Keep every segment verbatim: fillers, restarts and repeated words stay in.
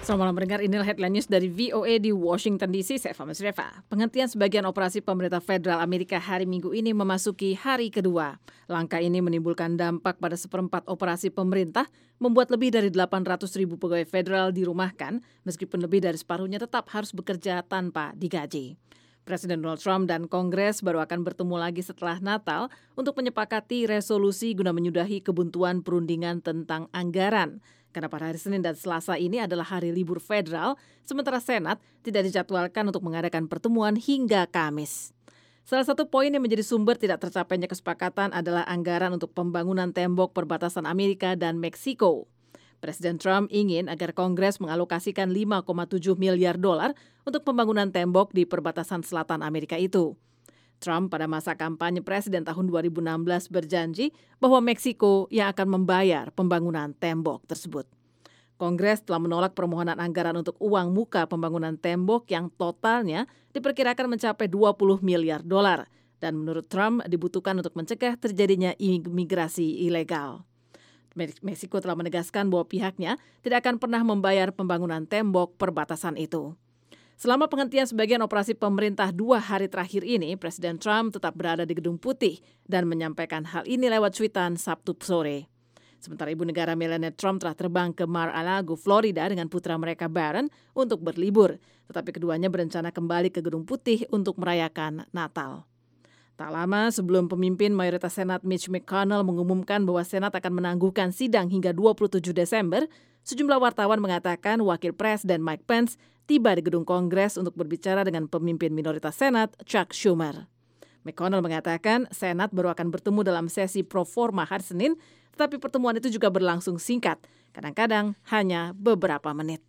Selamat malam pendengar, inilah headline news dari V O A di Washington D C. Saya Fahmi Sreva. Penghentian sebagian operasi pemerintah federal Amerika hari Minggu ini memasuki hari kedua. Langkah ini menimbulkan dampak pada seperempat operasi pemerintah, membuat lebih dari delapan ratus ribu pegawai federal dirumahkan, meskipun lebih dari separuhnya tetap harus bekerja tanpa digaji. Presiden Donald Trump dan Kongres baru akan bertemu lagi setelah Natal untuk menyepakati resolusi guna menyudahi kebuntuan perundingan tentang anggaran. Karena pada hari Senin dan Selasa ini adalah hari libur federal, sementara Senat tidak dijadwalkan untuk mengadakan pertemuan hingga Kamis. Salah satu poin yang menjadi sumber tidak tercapainya kesepakatan adalah anggaran untuk pembangunan tembok perbatasan Amerika dan Meksiko. Presiden Trump ingin agar Kongres mengalokasikan lima koma tujuh miliar dolar untuk pembangunan tembok di perbatasan selatan Amerika itu. Trump pada masa kampanye presiden tahun dua ribu enam belas berjanji bahwa Meksiko yang akan membayar pembangunan tembok tersebut. Kongres telah menolak permohonan anggaran untuk uang muka pembangunan tembok yang totalnya diperkirakan mencapai dua puluh miliar dolar dan menurut Trump dibutuhkan untuk mencegah terjadinya imigrasi ilegal. Meksiko telah menegaskan bahwa pihaknya tidak akan pernah membayar pembangunan tembok perbatasan itu. Selama penghentian sebagian operasi pemerintah dua hari terakhir ini, Presiden Trump tetap berada di Gedung Putih dan menyampaikan hal ini lewat cuitan Sabtu sore. Sementara ibu negara Melania Trump telah terbang ke Mar-a-Lago, Florida dengan putra mereka Barron untuk berlibur, tetapi keduanya berencana kembali ke Gedung Putih untuk merayakan Natal. Tak lama sebelum pemimpin mayoritas Senat Mitch McConnell mengumumkan bahwa Senat akan menangguhkan sidang hingga dua puluh tujuh Desember, sejumlah wartawan mengatakan Wakil Presiden Mike Pence tiba di gedung Kongres untuk berbicara dengan pemimpin minoritas Senat Chuck Schumer. McConnell mengatakan Senat baru akan bertemu dalam sesi pro forma hari Senin, tetapi pertemuan itu juga berlangsung singkat, kadang-kadang hanya beberapa menit.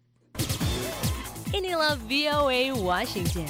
Inilah V O A Washington.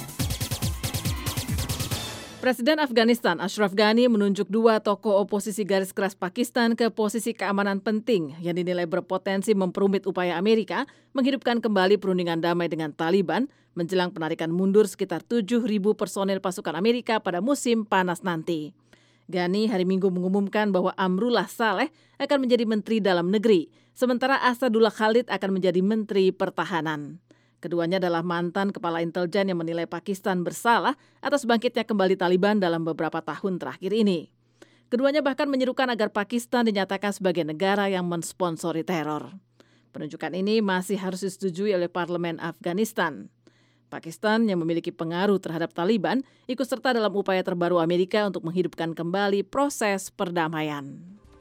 Presiden Afghanistan Ashraf Ghani menunjuk dua tokoh oposisi garis keras Pakistan ke posisi keamanan penting yang dinilai berpotensi memperumit upaya Amerika menghidupkan kembali perundingan damai dengan Taliban menjelang penarikan mundur sekitar tujuh ribu personel pasukan Amerika pada musim panas nanti. Ghani hari Minggu mengumumkan bahwa Amrullah Saleh akan menjadi Menteri Dalam Negeri, sementara Asadullah Khalid akan menjadi Menteri Pertahanan. Keduanya adalah mantan kepala intelijen yang menilai Pakistan bersalah atas bangkitnya kembali Taliban dalam beberapa tahun terakhir ini. Keduanya bahkan menyerukan agar Pakistan dinyatakan sebagai negara yang mensponsori teror. Penunjukan ini masih harus disetujui oleh parlemen Afghanistan. Pakistan yang memiliki pengaruh terhadap Taliban ikut serta dalam upaya terbaru Amerika untuk menghidupkan kembali proses perdamaian.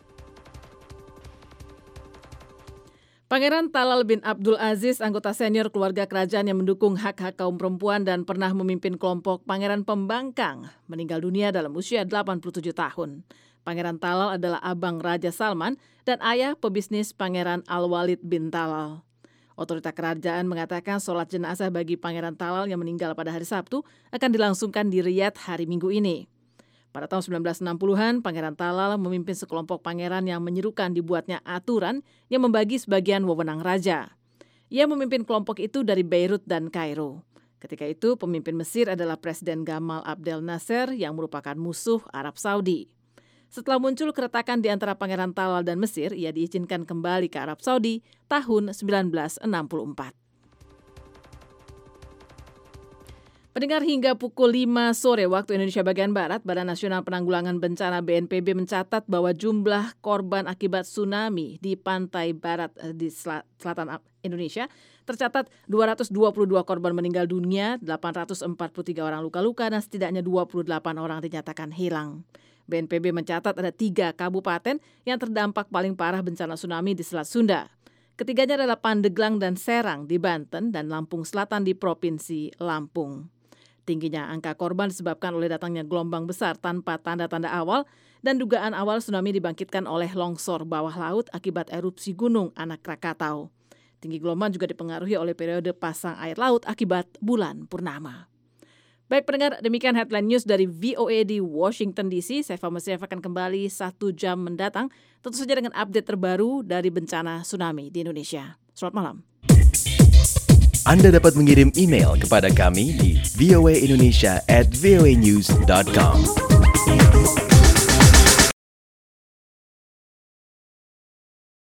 Pangeran Talal bin Abdul Aziz, anggota senior keluarga kerajaan yang mendukung hak-hak kaum perempuan dan pernah memimpin kelompok Pangeran Pembangkang, meninggal dunia dalam usia delapan puluh tujuh tahun. Pangeran Talal adalah abang Raja Salman dan ayah pebisnis Pangeran Al-Walid bin Talal. Otoritas kerajaan mengatakan sholat jenazah bagi Pangeran Talal yang meninggal pada hari Sabtu akan dilangsungkan di Riyadh hari Minggu ini. Pada tahun sembilan belas enam puluhan, Pangeran Talal memimpin sekelompok pangeran yang menyerukan dibuatnya aturan yang membagi sebagian wewenang raja. Ia memimpin kelompok itu dari Beirut dan Kairo. Ketika itu, pemimpin Mesir adalah Presiden Gamal Abdel Nasser yang merupakan musuh Arab Saudi. Setelah muncul keretakan di antara Pangeran Talal dan Mesir, ia diizinkan kembali ke Arab Saudi tahun sembilan belas enam puluh empat. Pendengar, hingga pukul lima sore waktu Indonesia bagian Barat, Badan Nasional Penanggulangan Bencana B N P B mencatat bahwa jumlah korban akibat tsunami di pantai barat di selatan Indonesia tercatat dua ratus dua puluh dua korban meninggal dunia, delapan ratus empat puluh tiga orang luka-luka, dan setidaknya dua puluh delapan orang dinyatakan hilang. B N P B mencatat ada tiga kabupaten yang terdampak paling parah bencana tsunami di Selat Sunda. Ketiganya adalah Pandeglang dan Serang di Banten dan Lampung Selatan di Provinsi Lampung. Tingginya angka korban disebabkan oleh datangnya gelombang besar tanpa tanda-tanda awal dan dugaan awal tsunami dibangkitkan oleh longsor bawah laut akibat erupsi gunung Anak Krakatau. Tinggi gelombang juga dipengaruhi oleh periode pasang air laut akibat bulan purnama. Baik pendengar, demikian headline news dari V O A di Washington D C. Saya Fahmi Sreva akan kembali satu jam mendatang, tentu saja dengan update terbaru dari bencana tsunami di Indonesia. Selamat malam. Anda dapat mengirim email kepada kami di voaindonesia at voanews dot com.